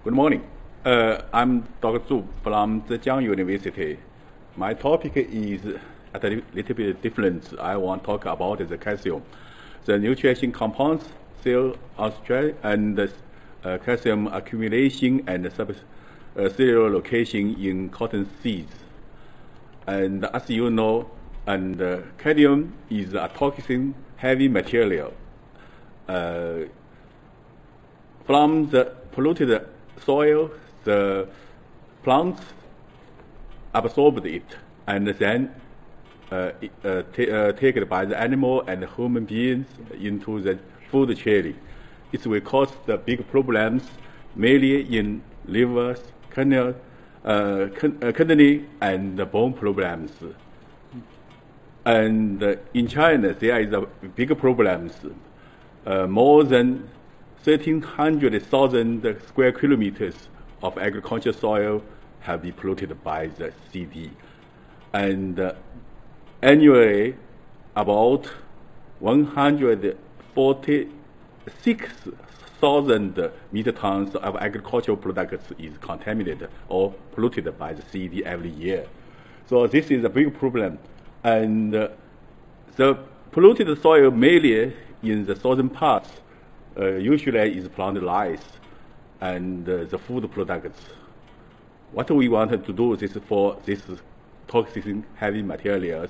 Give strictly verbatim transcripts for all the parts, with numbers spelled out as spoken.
Good morning. Uh, I'm Doctor Zhu from Zhejiang University. My topic is a little bit different. I want to talk about the calcium, the nutrition compounds, cell Australia, and the uh, calcium accumulation and subcellular uh, location in cotton seeds. And as you know, and uh, cadmium is a toxin heavy material. Uh, from the polluted soil, the plants absorbed it and then uh, uh, uh, taken by the animal and human beings into the food chain. It will cause the big problems, mainly in livers, kidney, uh, kidney and bone problems. And uh, in China, there is a big problems. Uh, more than thirteen hundred thousand square kilometers of agricultural soil have been polluted by the C D. And uh, annually, about one hundred forty-six thousand metric tons of agricultural products is contaminated or polluted by the C D every year. So this is a big problem. And uh, the polluted soil mainly in the southern parts uh, usually is plant lice and uh, the food products. What we wanted to do is for this toxic heavy materials,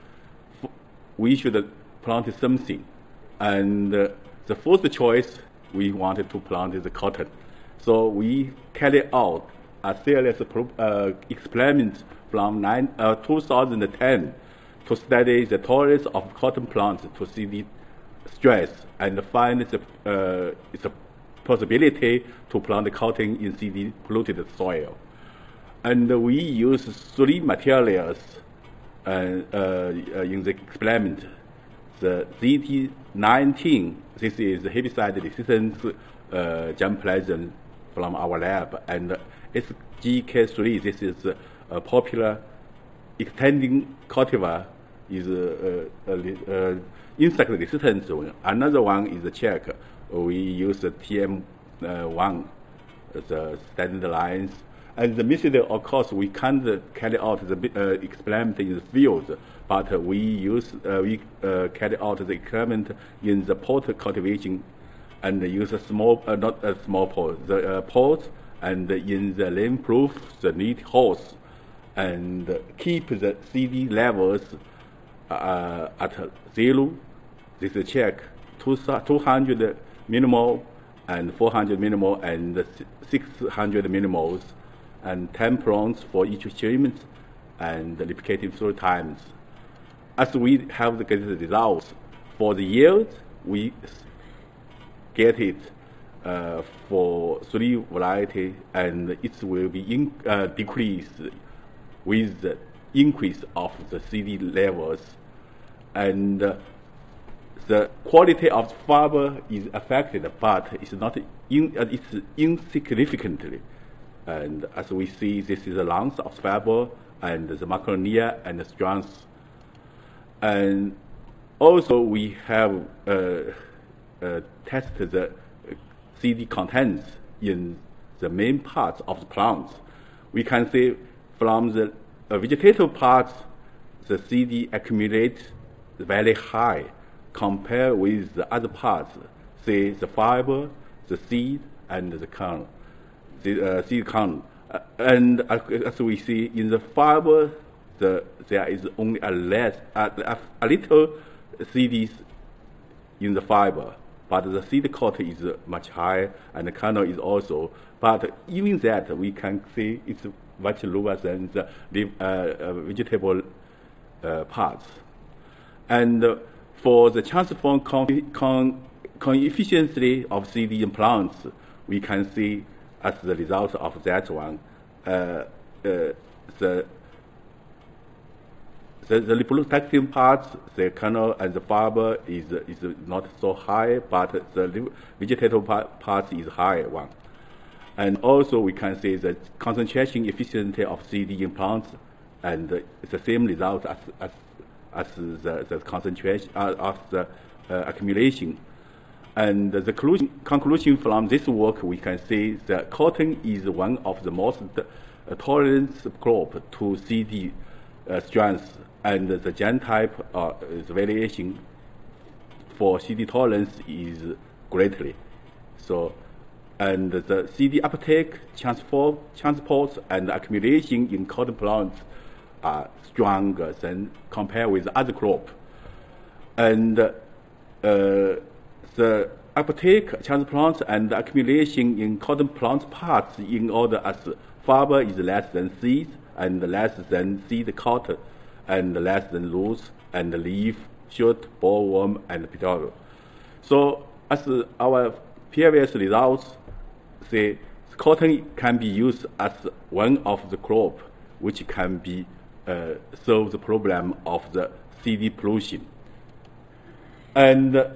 we should plant something. And uh, the first choice we wanted to plant is the cotton. So we carry out a serious uh, experiment from nine, uh, two thousand ten to study the tolerance of cotton plants to C D stress and find the uh, it's a possibility to plant cotton in C D polluted soil. And we use three materials uh, uh, in the experiment. The Z T nineteen, this is herbicide resistant uh, germplasm from our lab, and S G K three, this is a popular extending cultivar, is uh, uh, uh, insect resistance one. Another one is the check. We use the T M one, the standard lines. And the method, of course, we can't carry out the uh, experiment in the field, but uh, we use uh, we uh, carry out the experiment in the pot cultivation, and use a small, uh, not a small pot, the uh, pot, and in the rainproof, the neat house, and keep the C D levels uh, at zero. This is check two hundred millimole and four hundred millimole and six hundred millimoles, and ten plants for each treatment, and replicating three times. As we have the good results for the yield, we get it uh, for three variety, and it will be in, uh, decreased with the increase of the C D levels, and uh, the quality of fiber is affected, but it's not in, uh, it's insignificantly. And as we see, this is the lungs of fiber and the macronia and the strands. And also we have uh, uh, tested the C D contents in the main parts of the plants. We can see from the uh, vegetative parts, the C D accumulates very high compared with the other parts, say the fiber, the seed, and the kernel. The uh, seed kernel. Uh, and uh, as we see in the fiber, the, there is only a less, a, a little C Ds in the fiber, but the seed coat is much higher, and the kernel is also. But even that, we can see it's much lower than the uh, uh, vegetable uh, parts. And uh, for the transform con con coefficiency of C D in plants, we can see as the result of that one, uh, uh, the, the, the reproductive parts, the kernel and the fiber is, is not so high, but the vegetative part, part is high one. And also we can see the concentration efficiency of C D in plants, and it's the same result as, as, as the, the concentration uh, of the uh, accumulation. And the conclusion, conclusion from this work, we can say that cotton is one of the most uh, tolerant crop to C D uh, strength, and the genotype uh, the variation for C D tolerance is greatly. So, and the C D uptake, transport, transport, and accumulation in cotton plants are stronger than compared with other crop. And uh, the uptake, transplant, and accumulation in cotton plant parts in order as fiber is less than seeds, and less than seed coat, and less than roots, and leaf, shoot, bollworm, and petiole. So, as our previous results say, cotton can be used as one of the crop which can be uh, solve the problem of the C D pollution. And uh,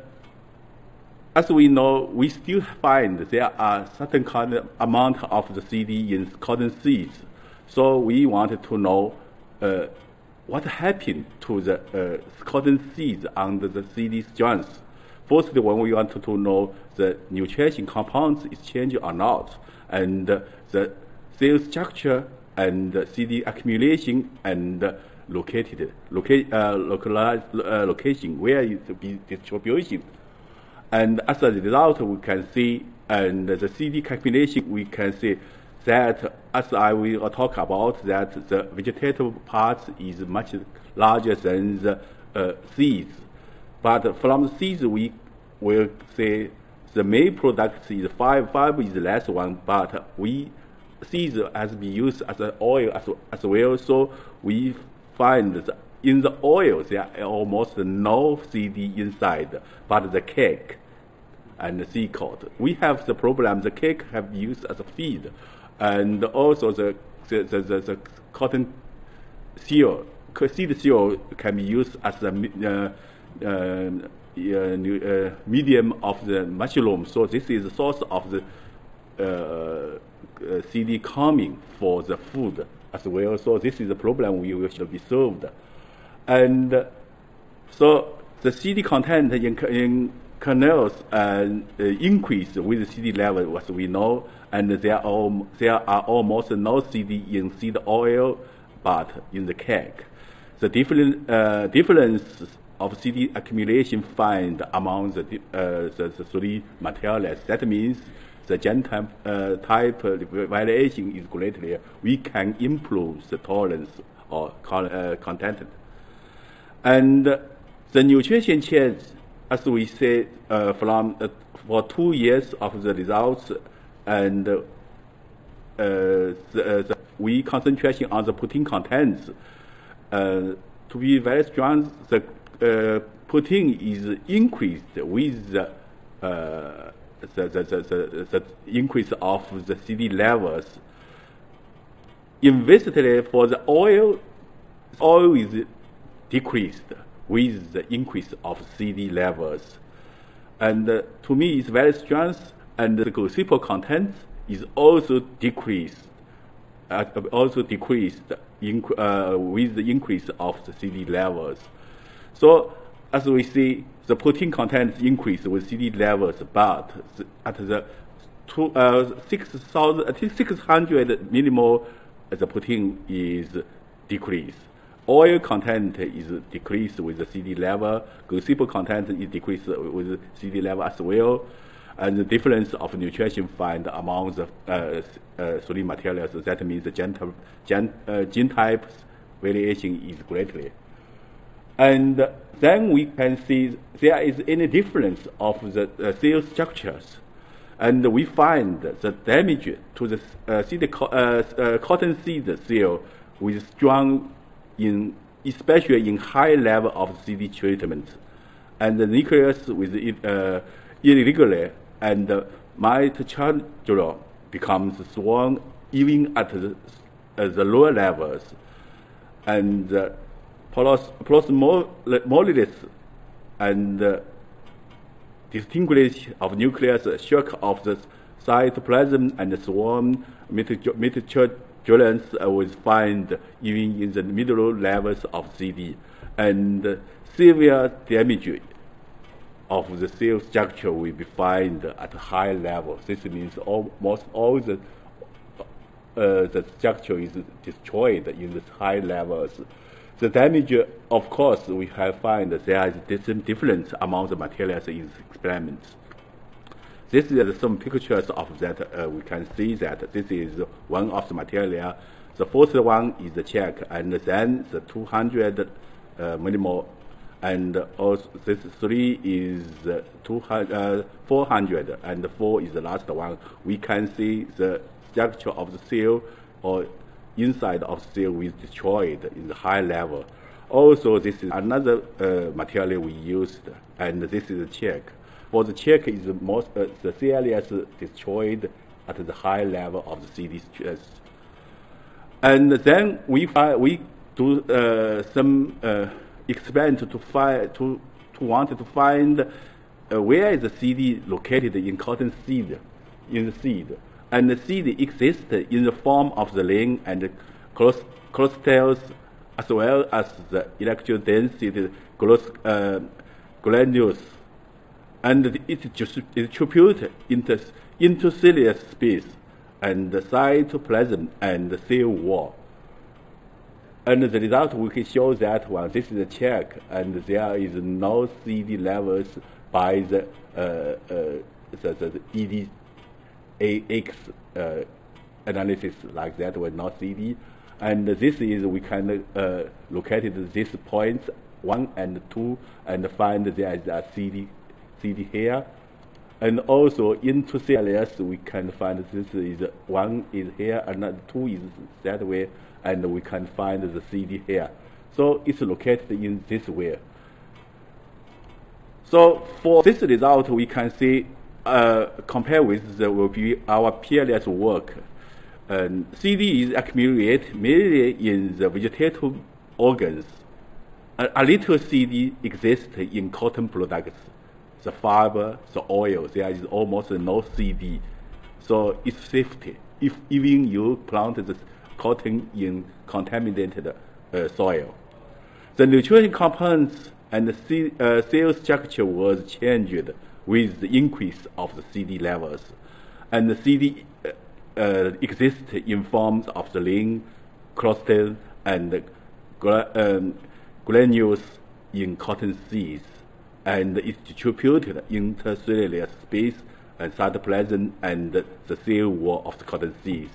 as we know, we still find there are certain kind of amount of the C D in cotton seeds. So we wanted to know uh, what happened to the uh, cotton seeds under the C D strength. First, when we wanted to know the nutrition compounds is changed or not, and uh, the cell structure and uh, C D accumulation and uh, located, loca uh, localized uh, location, where is the distribution. And as a result, we can see, and the C D accumulation, we can see that, as I will talk about, that the vegetative part is much larger than the uh, seeds. But from the seeds, we will say the main product is five, five is less one, but we seeds has been used as an oil as, as well. So we find that in the oil there are almost no C D inside, but the cake and the seed coat. We have the problem, the cake have been used as a feed, and also the the, the, the, the cotton seal, seed seal can be used as a uh, uh, uh, medium of the mushroom. So this is the source of the uh, uh, C D coming for the food as well. So this is a problem we will should be solved. And uh, so the C D content in, in kernels uh, uh, increase with the C D level, as we know, and there are, there are almost no C D in seed oil, but in the cake. The different uh, difference of C D accumulation find among the, uh, the, the three materials. That means the genotype uh, type variation is greatly. We can improve the tolerance or con uh, content. And uh, the nutrition change, as we say, uh, from uh, for two years of the results, and uh, the, uh, the, we concentration on the protein contents. Uh, to be very strong, the uh, protein is increased with the, uh, the, the, the, the, the increase of the C D levels. Inversely, for the oil, oil is decreased with the increase of C D levels. And uh, to me, it's very strong, and the glycol content is also decreased, uh, also decreased in, uh, with the increase of the C D levels. So, as we see, the protein content increase with C D levels, but the, at the two, uh, six thousand, I think six hundred millimole, the protein is decreased. Oil content is decreased with the C D level. Glycol content is decreased with the C D level as well. And the difference of nutrition find among the uh, uh, three materials, that means the gen, gen, uh, gene types variation is greatly. And then we can see there is any difference of the uh, cell structures. And we find the damage to the uh, seed, uh, uh, cotton seed cell with strong, in, especially in high level of C D treatment. And the nucleus with uh, irregular and uh, mitochondria becomes strong even at the, uh, the lower levels. And uh, plasmolysis and uh, distinguish of nucleus shock of the cytoplasm and swarm mitochondria was found even in the middle levels of C D. And uh, severe damage of the cell structure will be found at a high level. This means almost all the uh, the structure is destroyed in the high levels. The damage, of course, we have found that there is different difference among the materials in the experiments. This is some pictures of that. Uh, we can see that this is one of the material. The first one is the check, and then the two hundred uh, millimole, and also this three is uh, two hundred, uh, four hundred, and four is the last one. We can see the structure of the cell or inside of the cell is destroyed in the high level. Also, this is another uh, material we used, and this is a check. For the check is the most uh, the C L S destroyed at the high level of the C D stress. And then we find, we do uh, some uh, experiment to find to to want to find uh, where is the C D located in cotton seed, in the seed, and the seed exists in the form of the ring and crystals, as well as the electron density uh, granules, and it distributes into intercellular space and the cytoplasm and the cell wall. And the result we can show that one. This is a check, and there is no C D levels by the uh, uh, the, the, the E D A X uh, analysis like that was not C D. And this is we can uh, locate these points one and two and find there is a C D C D here. And also into C L S, we can find this is one is here, and two is that way, and we can find the C D here. So it's located in this way. So for this result, we can see, uh, compare with the will be our peerless work. And C D is accumulated mainly in the vegetative organs. A, a little C D exists in cotton products. The fiber, the oil, there is almost no C D. So it's safety. If even you plant the cotton in contaminated uh, soil. The nutrition components and the C, uh, cell structure was changed with the increase of the C D levels. And the C D uh, uh, exists in forms of the ring, crystals, and gra um, granules in cotton seeds, and is distributed intercellular space and cytoplasm and the cell wall of the cotton seeds.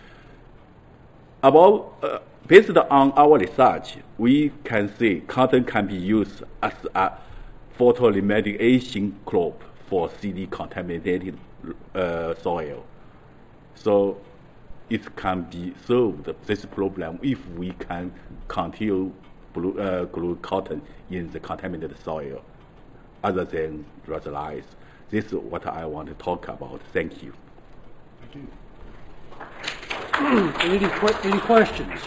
About, uh, based on our research, we can see cotton can be used as a photoremediation crop for C D contaminated uh, soil. So it can be solved, this problem, if we can continue blue, uh, grow cotton in the contaminated soil, other than rosalize. This is what I want to talk about. Thank you. Thank you. any, any questions?